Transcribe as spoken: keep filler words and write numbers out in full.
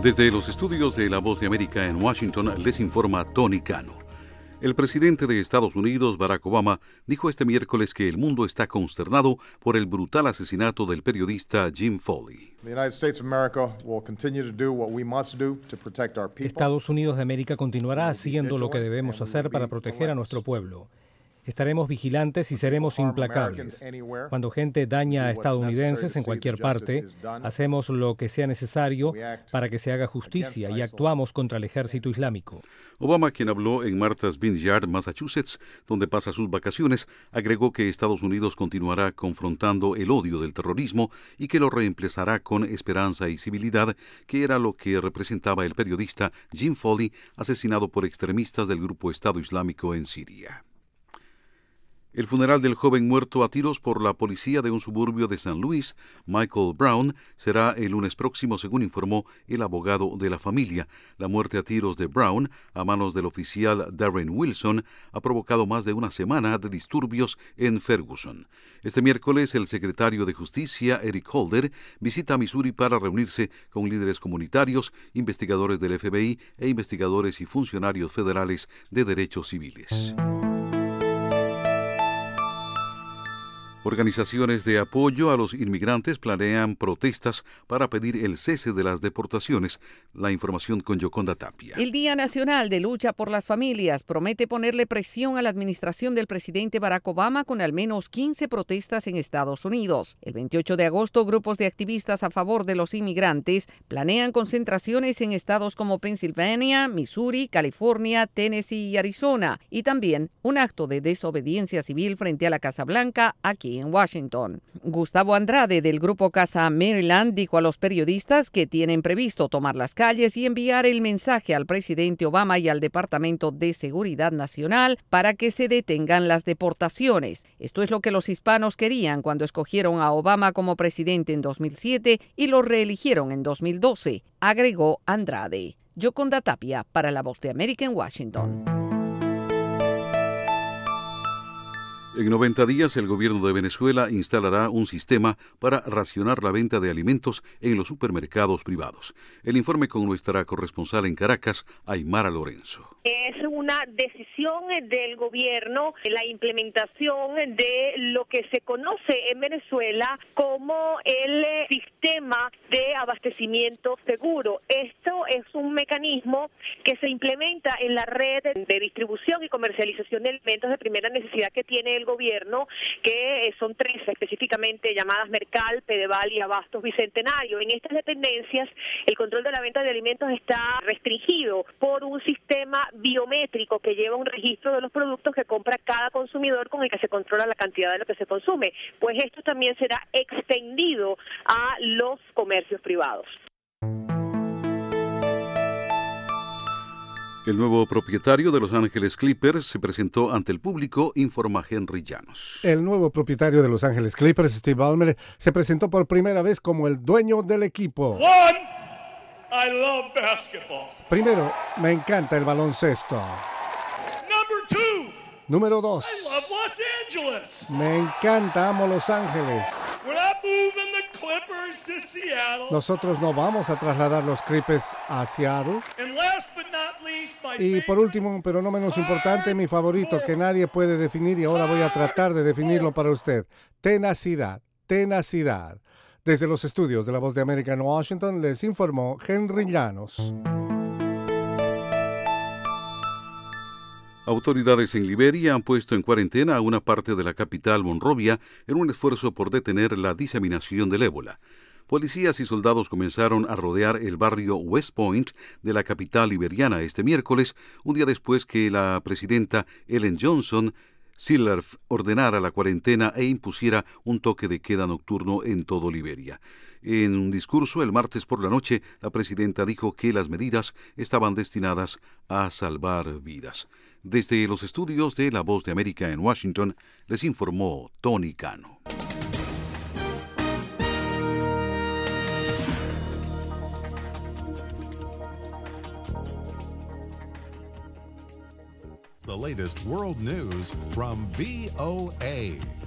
Desde los estudios de La Voz de América en Washington les informa Tony Cano. El presidente de Estados Unidos, Barack Obama, dijo este miércoles que el mundo está consternado por el brutal asesinato del periodista Jim Foley. Estados Unidos de América continuará haciendo lo que debemos hacer para proteger a nuestro pueblo. Estaremos vigilantes y seremos implacables. Cuando gente daña a estadounidenses en cualquier parte, hacemos lo que sea necesario para que se haga justicia y actuamos contra el ejército islámico. Obama, quien habló en Martha's Vineyard, Massachusetts, donde pasa sus vacaciones, agregó que Estados Unidos continuará confrontando el odio del terrorismo y que lo reemplazará con esperanza y civilidad, que era lo que representaba el periodista Jim Foley, asesinado por extremistas del grupo Estado Islámico en Siria. El funeral del joven muerto a tiros por la policía de un suburbio de San Luis, Michael Brown, será el lunes próximo, según informó el abogado de la familia. La muerte a tiros de Brown, a manos del oficial Darren Wilson, ha provocado más de una semana de disturbios en Ferguson. Este miércoles, el secretario de Justicia, Eric Holder, visita Missouri para reunirse con líderes comunitarios, investigadores del F B I e investigadores y funcionarios federales de derechos civiles. Organizaciones de apoyo a los inmigrantes planean protestas para pedir el cese de las deportaciones. La información con Yoconda Tapia. El Día Nacional de Lucha por las Familias promete ponerle presión a la administración del presidente Barack Obama con al menos quince protestas en Estados Unidos. El veintiocho de agosto, grupos de activistas a favor de los inmigrantes planean concentraciones en estados como Pensilvania, Missouri, California, Tennessee y Arizona, y también un acto de desobediencia civil frente a la Casa Blanca aquí en Washington. Gustavo Andrade, del grupo Casa Maryland, dijo a los periodistas que tienen previsto tomar las calles y enviar el mensaje al presidente Obama y al Departamento de Seguridad Nacional para que se detengan las deportaciones. Esto es lo que los hispanos querían cuando escogieron a Obama como presidente en dos mil siete y lo reeligieron en dos mil doce, agregó Andrade. Yoconda Tapia, para La Voz de América en Washington. En noventa días, el gobierno de Venezuela instalará un sistema para racionar la venta de alimentos en los supermercados privados. El informe con nuestra corresponsal en Caracas, Aymara Lorenzo. Es una decisión del gobierno, la implementación de lo que se conoce en Venezuela como el sistema de abastecimiento seguro. Esto es un mecanismo que se implementa en la red de distribución y comercialización de alimentos de primera necesidad que tiene el gobierno, que son tres específicamente llamadas Mercal, Pedeval y Abastos Bicentenario. En estas dependencias, el control de la venta de alimentos está restringido por un sistema biométrico que lleva un registro de los productos que compra cada consumidor, con el que se controla la cantidad de lo que se consume. Pues esto también será extendido a los comercios privados. El nuevo propietario de Los Ángeles Clippers se presentó ante el público, informa Henry Llanos. El nuevo propietario de Los Ángeles Clippers, Steve Ballmer, se presentó por primera vez como el dueño del equipo. One, I love basketball. Primero, me encanta el baloncesto. Number two, Número dos, I love Los Angeles. me encanta, amo Los Ángeles. We're not moving the Clippers to Seattle. Nosotros no vamos a trasladar los Clippers a Seattle. And last but not least, my Y por favorite, último, pero no menos importante, mi favorito que nadie puede definir y ahora voy a tratar de definirlo para usted. Tenacidad, tenacidad. Desde los estudios de La Voz de América en Washington les informó Henry Llanos. Autoridades en Liberia han puesto en cuarentena a una parte de la capital, Monrovia, en un esfuerzo por detener la diseminación del ébola. Policías y soldados comenzaron a rodear el barrio West Point de la capital liberiana este miércoles, un día después que la presidenta Ellen Johnson Sirleaf ordenara la cuarentena e impusiera un toque de queda nocturno en todo Liberia. En un discurso el martes por la noche, la presidenta dijo que las medidas estaban destinadas a salvar vidas. Desde los estudios de La Voz de América en Washington, les informó Tony Cano. The latest world news from V O A.